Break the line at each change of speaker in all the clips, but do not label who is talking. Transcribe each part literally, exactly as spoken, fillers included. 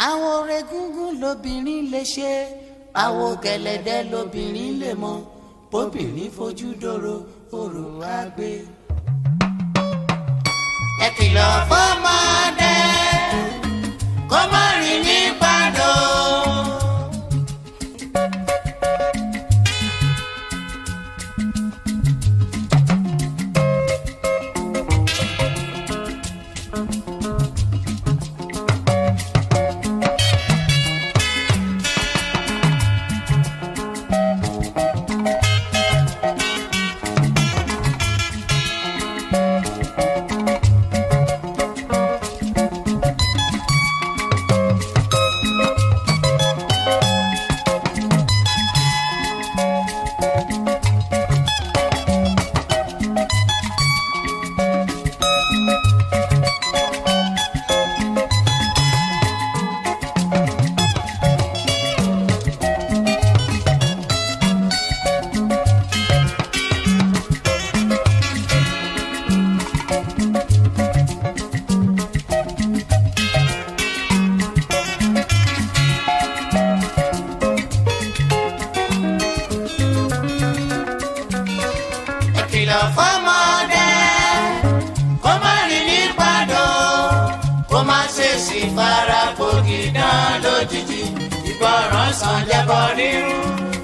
àwọn Òrégúngún lobìnrin lè ṣe àwọn gẹ̀lẹ̀dẹ́ lobìnrin lè mọ bóbìnrin fojú dòrò òrò àgbè. ẹ kìlọ̀ fọ́mọdé kó má rìn ní pàdó. Fọ́mọdé kó má rìn ní pàdó kó má ṣe sì fara gbòógì dán lójijì ìgbọràn sàn jẹ́bọ rírú.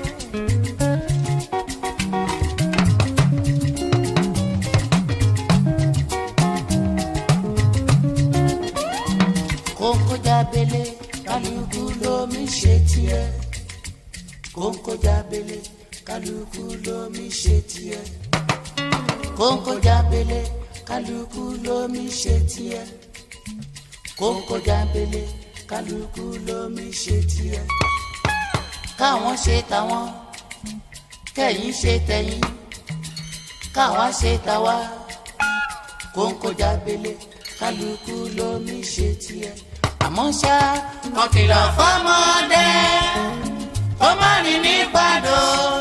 kóńkó jábélé kálukú lómi ṣe tiẹ̀ kóńkó jábélé kálukú lómi ṣe tiẹ̀. kóńkó jábélé kálukú lómi ṣe tiẹ̀ kóńkó jábélé kálukú lómi ṣe tiẹ̀. káwọn ṣe tàwọn kẹ̀yin ṣe tẹ̀yin káwa ṣe tàwa kóńkó jábélé kálukú lómi ṣe tiẹ̀. àmọ́ ṣá kan kìlọ̀ fọ́mọdé kó má rìn ní pàdó.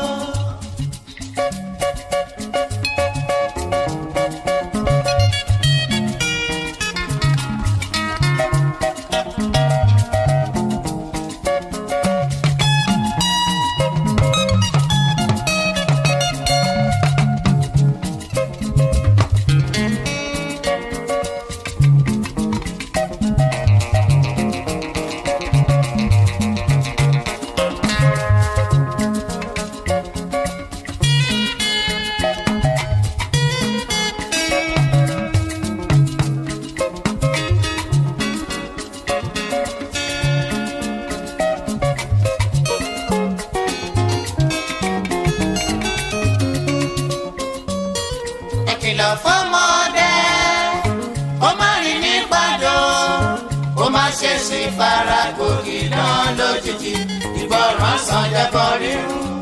kìlọ̀ fọ́mọdé kó má rìn ní pàdó kó má ṣe sí fara gbòógì náà lójijì ìgbọràn sàn jẹ́bọ rírú.